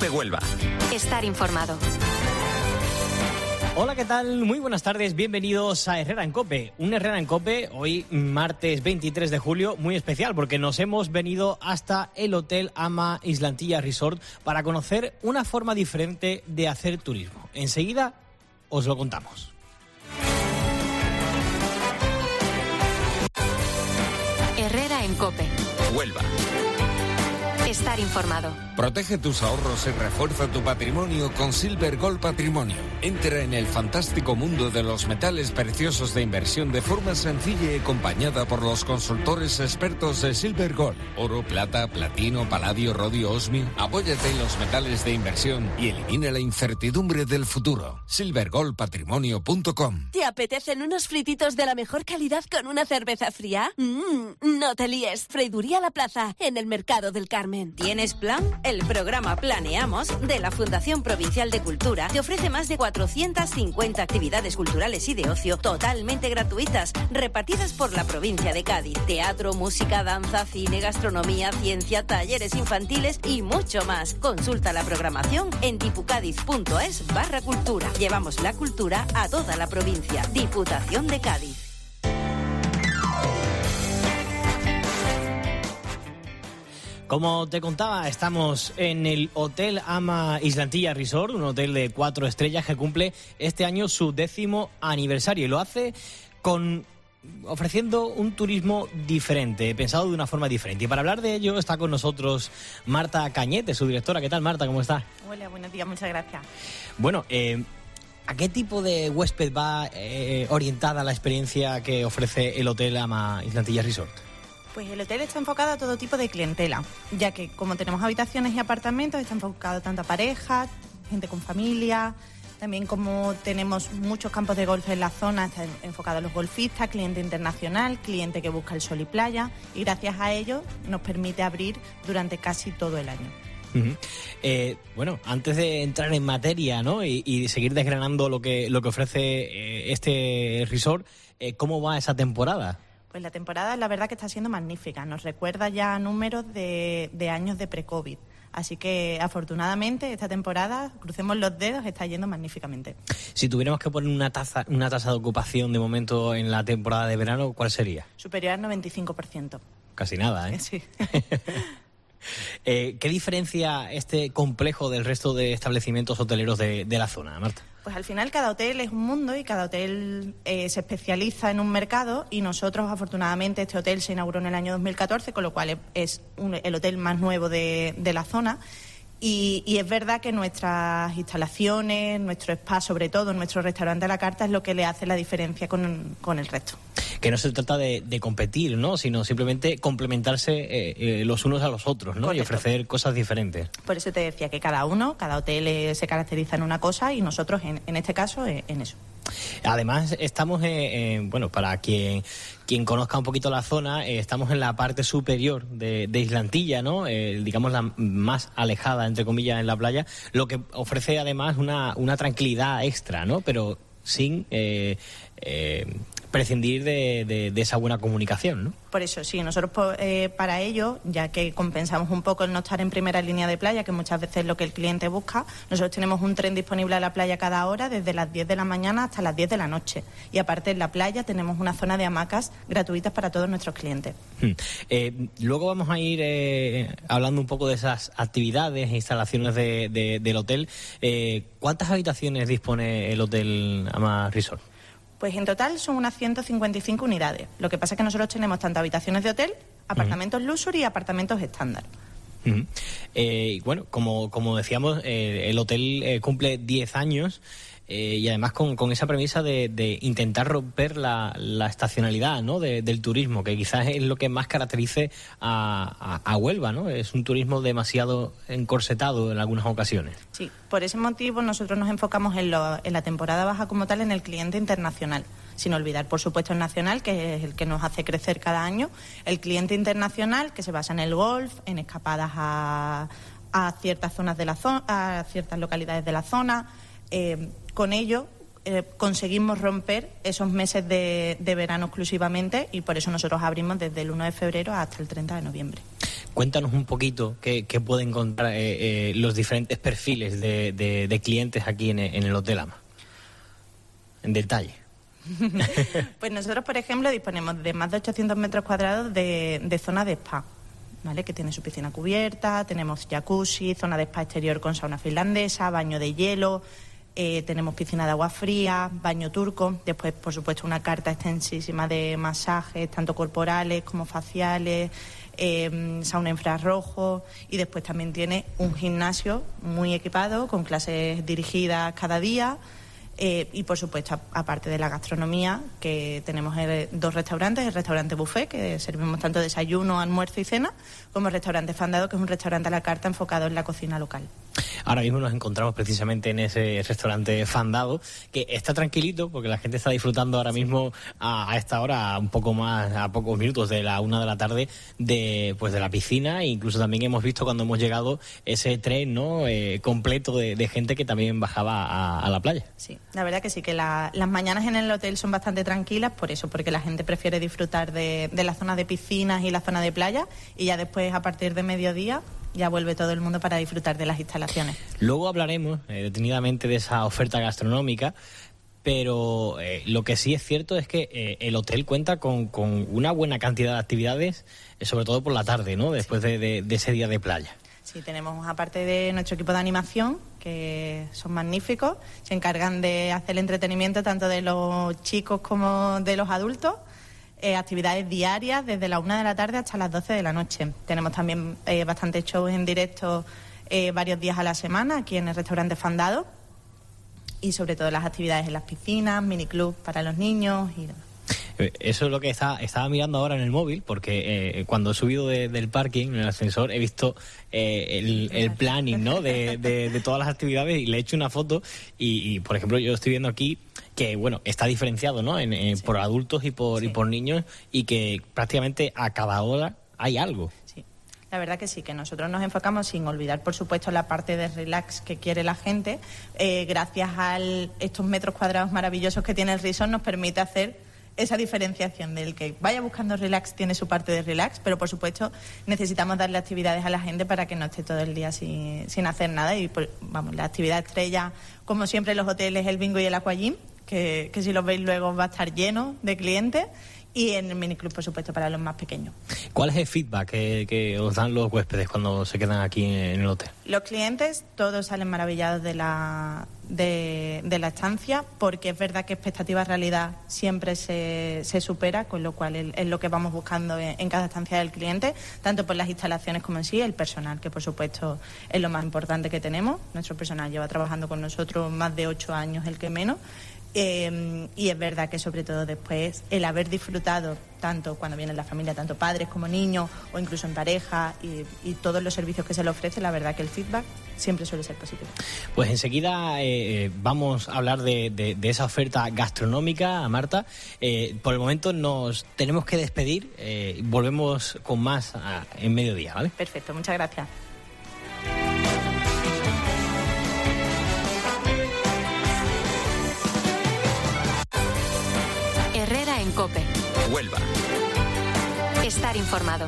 COPE Huelva. Estar informado. Hola, ¿qué tal? Muy buenas tardes, bienvenidos a Herrera en COPE. Un Herrera en COPE, hoy martes 23 de julio, muy especial porque nos hemos venido hasta el Hotel Ama Islantilla Resort para conocer una forma diferente de hacer turismo. Enseguida os lo contamos. Herrera en COPE. Huelva. Estar informado. Protege tus ahorros y refuerza tu patrimonio con Silver Gold Patrimonio. Entra en el fantástico mundo de los metales preciosos de inversión de forma sencilla y acompañada por los consultores expertos de Silver Gold. Oro, plata, platino, paladio, rodio, osmio. Apóyate en los metales de inversión y elimina la incertidumbre del futuro. silvergoldpatrimonio.com. ¿Te apetecen unos frititos de la mejor calidad con una cerveza fría? No te líes. Freiduría La Plaza, en el Mercado del Carmen. ¿Tienes plan? El programa Planeamos de la Fundación Provincial de Cultura te ofrece más de 450 actividades culturales y de ocio totalmente gratuitas, repartidas por la provincia de Cádiz. Teatro, música, danza, cine, gastronomía, ciencia, talleres infantiles y mucho más. Consulta la programación en dipucadiz.es/cultura. Llevamos la cultura a toda la provincia. Diputación de Cádiz. Como te contaba, estamos en el Hotel Ama Islantilla Resort, un hotel de 4 estrellas que cumple este año su 10º aniversario y lo hace ofreciendo un turismo diferente, pensado de una forma diferente. Y para hablar de ello está con nosotros Marta Cañete, su directora. ¿Qué tal, Marta? ¿Cómo estás? Hola, buenos días, muchas gracias. Bueno, ¿a qué tipo de huésped va orientada la experiencia que ofrece el Hotel Ama Islantilla Resort? Pues el hotel está enfocado a todo tipo de clientela, ya que como tenemos habitaciones y apartamentos, está enfocado tanto a parejas, gente con familia, también como tenemos muchos campos de golf en la zona, está enfocado a los golfistas, cliente internacional, cliente que busca el sol y playa, y gracias a ello nos permite abrir durante casi todo el año. Bueno, antes de entrar en materia, ¿no? y seguir desgranando lo que ofrece este resort, ¿cómo va esa temporada? Pues la temporada, la verdad que está siendo magnífica. Nos recuerda ya a números de años de pre-COVID. Así que, afortunadamente, esta temporada, crucemos los dedos, está yendo magníficamente. Si tuviéramos que poner una tasa de ocupación de momento en la temporada de verano, ¿cuál sería? Superior al 95%. Casi nada, ¿eh? Sí. ¿Qué diferencia este complejo del resto de establecimientos hoteleros de la zona, Marta? Pues al final cada hotel es un mundo y cada hotel se especializa en un mercado, y nosotros afortunadamente este hotel se inauguró en el año 2014, con lo cual es el hotel más nuevo de la zona. Y es verdad que nuestras instalaciones, nuestro spa, sobre todo nuestro restaurante a la carta, es lo que le hace la diferencia con el resto. Que no se trata de competir, ¿no? Sino simplemente complementarse los unos a los otros, ¿no? Correcto. Y ofrecer cosas diferentes. Por eso te decía que cada hotel se caracteriza en una cosa y nosotros en este caso en eso. Además, estamos, para quien conozca un poquito la zona, estamos en la parte superior de Islantilla, ¿no? Digamos la más alejada, entre comillas, en la playa, lo que ofrece además una tranquilidad extra, ¿no? Pero sin prescindir de esa buena comunicación, ¿no? Por eso, sí, nosotros para ello, ya que compensamos un poco el no estar en primera línea de playa, que muchas veces es lo que el cliente busca, nosotros tenemos un tren disponible a la playa cada hora, desde las 10 de la mañana hasta las 10 de la noche. Y aparte en la playa tenemos una zona de hamacas gratuitas para todos nuestros clientes. Luego vamos a ir hablando un poco de esas actividades e instalaciones del hotel. ¿Cuántas habitaciones dispone el Hotel Ama Resort? Pues en total son unas 155 unidades. Lo que pasa es que nosotros tenemos tanto habitaciones de hotel, apartamentos luxury y apartamentos estándar. Bueno, como decíamos, el hotel cumple 10 años y además con esa premisa de intentar romper la estacionalidad, ¿no? del turismo, que quizás es lo que más caracterice a Huelva, ¿no? Es un turismo demasiado encorsetado en algunas ocasiones. Sí, por ese motivo nosotros nos enfocamos en la temporada baja como tal en el cliente internacional, sin olvidar, por supuesto, el nacional, que es el que nos hace crecer cada año, el cliente internacional, que se basa en el golf, en escapadas a ciertas zonas de la zona, a ciertas localidades de la zona. Con ello conseguimos romper esos meses de verano exclusivamente, y por eso nosotros abrimos desde el 1 de febrero hasta el 30 de noviembre. Cuéntanos un poquito qué pueden encontrar los diferentes perfiles de clientes aquí en el Hotel Ama. En detalle. Pues nosotros, por ejemplo, disponemos de más de 800 metros cuadrados de zona de spa, ¿vale? Que tiene su piscina cubierta, tenemos jacuzzi, zona de spa exterior con sauna finlandesa, baño de hielo, tenemos piscina de agua fría, baño turco, después, por supuesto, una carta extensísima de masajes, tanto corporales como faciales, sauna infrarrojo, y después también tiene un gimnasio muy equipado con clases dirigidas cada día. Y por supuesto, aparte de la gastronomía, que tenemos 2 restaurantes, el restaurante buffet, que servimos tanto desayuno, almuerzo y cena, como el restaurante Fandado, que es un restaurante a la carta enfocado en la cocina local. Ahora mismo nos encontramos precisamente en ese restaurante Fandado, que está tranquilito porque la gente está disfrutando ahora mismo a esta hora, un poco más, a pocos minutos de la 1 de la tarde, de la piscina. E incluso también hemos visto cuando hemos llegado ese tren, ¿no?, completo de gente que también bajaba a la playa. Sí, la verdad que sí, que las mañanas en el hotel son bastante tranquilas, por eso, porque la gente prefiere disfrutar de la zona de piscinas y la zona de playa, y ya después, a partir de mediodía, ya vuelve todo el mundo para disfrutar de las instalaciones. Luego hablaremos detenidamente de esa oferta gastronómica, pero lo que sí es cierto es que el hotel cuenta con una buena cantidad de actividades, sobre todo por la tarde, ¿no?, después de ese día de playa. Sí, tenemos, aparte de nuestro equipo de animación, que son magníficos, se encargan de hacer el entretenimiento tanto de los chicos como de los adultos. Actividades diarias desde la 1 de la tarde hasta las 12 de la noche. Tenemos también bastantes shows en directo varios días a la semana aquí en el restaurante Fandado, y sobre todo las actividades en las piscinas, miniclub para los niños y demás. Eso es lo que estaba mirando ahora en el móvil, porque cuando he subido del parking en el ascensor he visto el planning, ¿no?, de todas las actividades, y le he hecho una foto y por ejemplo, yo estoy viendo aquí que, bueno, está diferenciado, ¿no?, sí, por adultos y por niños, y que prácticamente a cada hora hay algo. Sí. La verdad que sí, que nosotros nos enfocamos, sin olvidar, por supuesto, la parte de relax que quiere la gente. Gracias a estos metros cuadrados maravillosos que tiene el resort, nos permite hacer esa diferenciación del que vaya buscando relax tiene su parte de relax, pero por supuesto necesitamos darle actividades a la gente para que no esté todo el día sin hacer nada. Y la actividad estrella, como siempre en los hoteles, el bingo y el aquagym, que si los veis luego va a estar lleno de clientes, y en el miniclub, por supuesto, para los más pequeños. ¿Cuál es el feedback que os dan los huéspedes cuando se quedan aquí en el hotel? Los clientes todos salen maravillados de la estancia, porque es verdad que expectativa-realidad siempre se supera, con lo cual es lo que vamos buscando en cada estancia del cliente, tanto por las instalaciones como en sí, el personal, que por supuesto es lo más importante que tenemos. Nuestro personal lleva trabajando con nosotros más de 8 años, el que menos. Y es verdad que sobre todo después el haber disfrutado tanto cuando viene la familia, tanto padres como niños, o incluso en pareja, y todos los servicios que se le ofrece, la verdad que el feedback siempre suele ser positivo. Pues enseguida vamos a hablar de esa oferta gastronómica, Marta. Por el momento nos tenemos que despedir, volvemos con más en mediodía, ¿vale? Perfecto, muchas gracias. Herrera en COPE. Huelva. Estar informado.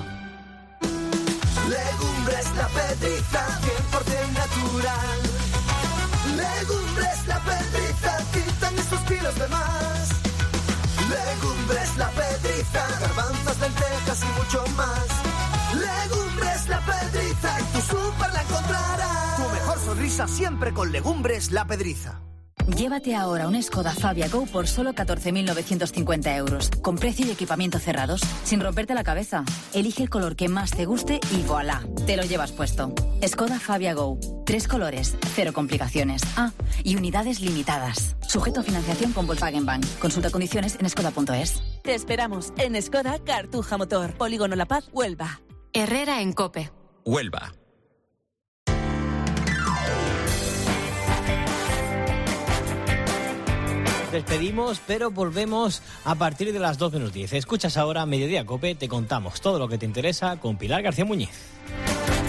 Legumbres La Pedriza, 100% natural. Legumbres La Pedriza, quitan esos kilos de más. Legumbres La Pedriza, garbanzos, lentejas y mucho más. Legumbres La Pedriza, en tu súper la encontrarás. Tu mejor sonrisa siempre con Legumbres La Pedriza. Llévate ahora un Skoda Fabia Go por solo 14.950 euros, con precio y equipamiento cerrados, sin romperte la cabeza. Elige el color que más te guste y voilà, te lo llevas puesto. Skoda Fabia Go, 3 colores, 0 complicaciones. Y unidades limitadas. Sujeto a financiación con Volkswagen Bank. Consulta condiciones en skoda.es. Te esperamos en Skoda Cartuja Motor, Polígono La Paz, Huelva. Herrera en COPE. Huelva. Despedimos, pero volvemos a partir de las 12:10. Escuchas ahora Mediodía COPE, te contamos todo lo que te interesa con Pilar García Muñiz.